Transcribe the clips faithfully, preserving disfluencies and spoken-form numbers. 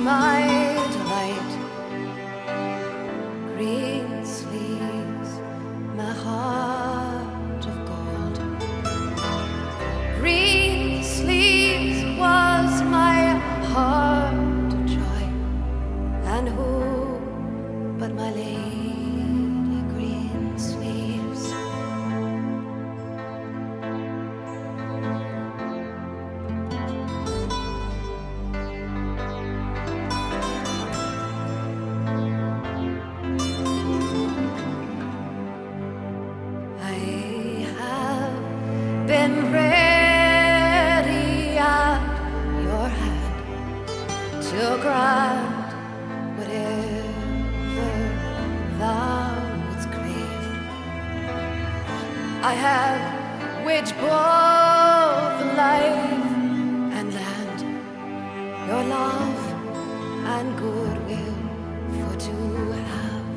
my delight. Green sleeves, my heart of gold. Green sleeves was my heart of joy. And who but my lady green sleeves? Been ready at your hand to grant whatever thou wouldst crave. I have waged both life and land, your love and goodwill for to have.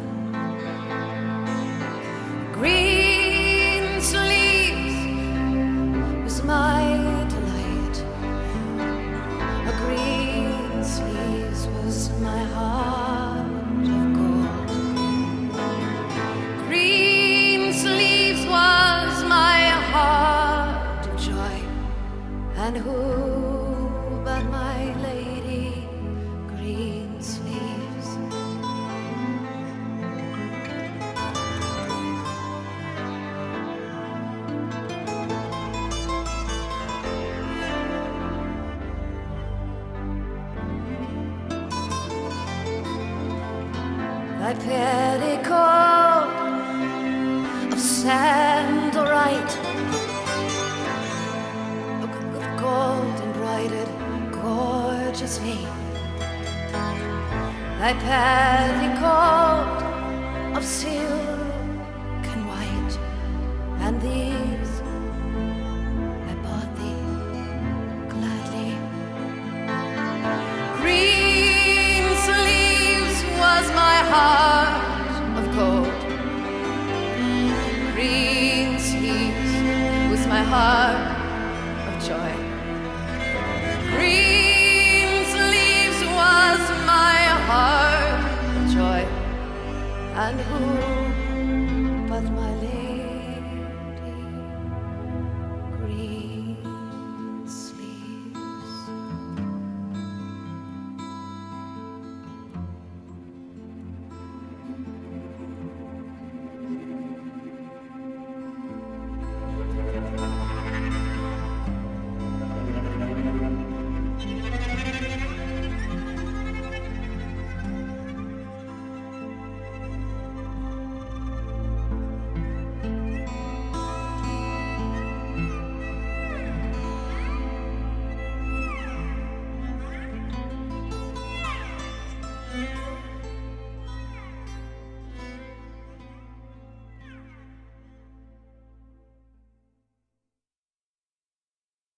Green sleeves was my delight. A green sleeves was my heart of gold. Green sleeves was my heart of joy. And who but my lady green sleeves? Thy petticoat of sandalite, of gold embroidered gorgeously. Thy petticoat of silk and white, and these I bought thee gladly. Green sleeves was my heart